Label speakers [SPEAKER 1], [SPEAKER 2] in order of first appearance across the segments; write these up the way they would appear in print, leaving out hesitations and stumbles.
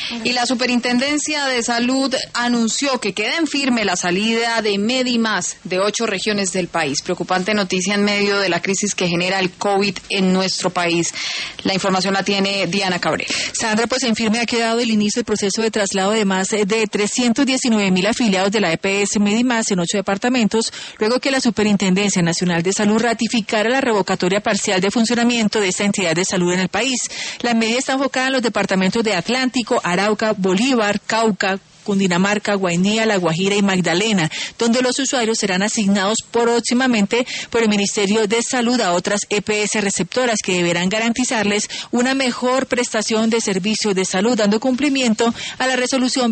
[SPEAKER 1] Y la Superintendencia de Salud anunció que queda en firme la salida de Medimás de 8 regiones del país. Preocupante noticia en medio de la crisis que genera el COVID en nuestro país. La información la tiene Diana Cabrera.
[SPEAKER 2] Sandra, pues en firme ha quedado el inicio del proceso de traslado de más de 319.000 afiliados de la EPS Medimás en 8 departamentos, luego que la Superintendencia Nacional de Salud ratificara la revocatoria parcial de funcionamiento de esta entidad de salud en el país. La medida está enfocada en los departamentos de Atlántico, Arauca, Bolívar, Cauca, Cundinamarca, Guainía, La Guajira y Magdalena, donde los usuarios serán asignados próximamente por el Ministerio de Salud a otras EPS receptoras que deberán garantizarles una mejor prestación de servicios de salud, dando cumplimiento a la resolución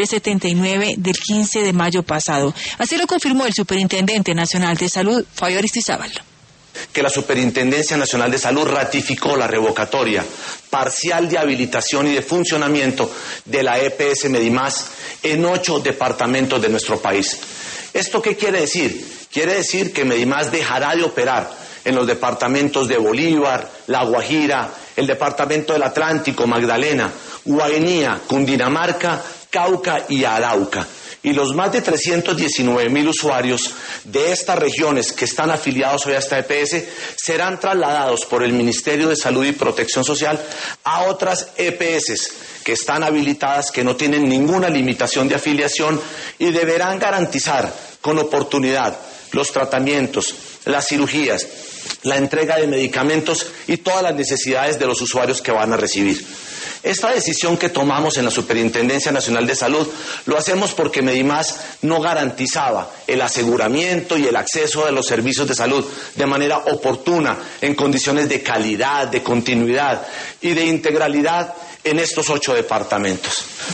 [SPEAKER 2] 2379 del 15 de mayo pasado. Así lo confirmó el Superintendente Nacional de Salud, Fabio Aristizábal.
[SPEAKER 3] Que la Superintendencia Nacional de Salud ratificó la revocatoria parcial de habilitación y de funcionamiento de la EPS Medimás en 8 departamentos de nuestro país. ¿Esto qué quiere decir? Quiere decir que Medimás dejará de operar en los departamentos de Bolívar, La Guajira, el departamento del Atlántico, Magdalena, Guainía, Cundinamarca, Cauca y Arauca. Y los más de 319.000 usuarios de estas regiones que están afiliados hoy a esta EPS serán trasladados por el Ministerio de Salud y Protección Social a otras EPS que están habilitadas, que no tienen ninguna limitación de afiliación y deberán garantizar con oportunidad los tratamientos, las cirugías, la entrega de medicamentos y todas las necesidades de los usuarios que van a recibir. Esta decisión que tomamos en la Superintendencia Nacional de Salud lo hacemos porque Medimás no garantizaba el aseguramiento y el acceso de los servicios de salud de manera oportuna, en condiciones de calidad, de continuidad y de integralidad en estos 8 departamentos.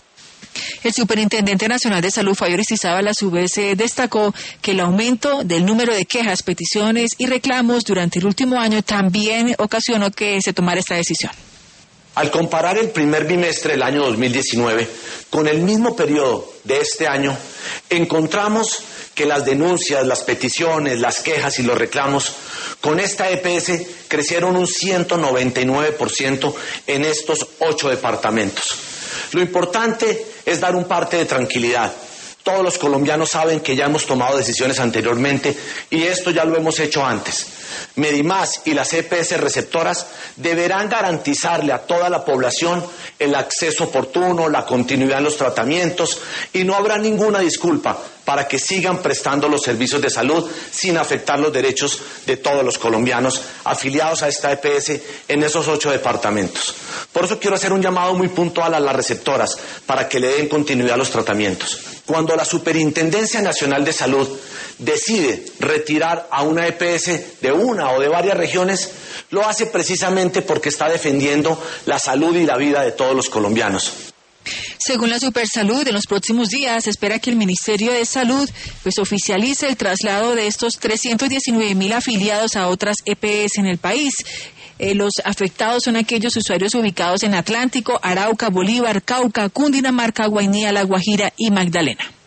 [SPEAKER 2] El Superintendente Nacional de Salud, Fabio Aristizábal, a su vez destacó que el aumento del número de quejas, peticiones y reclamos durante el último año también ocasionó que se tomara esta decisión.
[SPEAKER 3] Al comparar el primer bimestre del año 2019 con el mismo periodo de este año, encontramos que las denuncias, las peticiones, las quejas y los reclamos con esta EPS crecieron un 199% en estos 8 departamentos. Lo importante es dar un parte de tranquilidad. Todos los colombianos saben que ya hemos tomado decisiones anteriormente y esto ya lo hemos hecho antes. Medimás y las EPS receptoras deberán garantizarle a toda la población el acceso oportuno, la continuidad en los tratamientos y no habrá ninguna disculpa para que sigan prestando los servicios de salud sin afectar los derechos de todos los colombianos afiliados a esta EPS en esos 8 departamentos. Por eso quiero hacer un llamado muy puntual a las receptoras para que le den continuidad a los tratamientos. Cuando la Superintendencia Nacional de Salud decide retirar a una EPS de una o de varias regiones, lo hace precisamente porque está defendiendo la salud y la vida de todos los colombianos.
[SPEAKER 2] Según la Supersalud, en los próximos días se espera que el Ministerio de Salud oficialice el traslado de estos 319.000 afiliados a otras EPS en el país. Los afectados son aquellos usuarios ubicados en Atlántico, Arauca, Bolívar, Cauca, Cundinamarca, Guainía, La Guajira y Magdalena.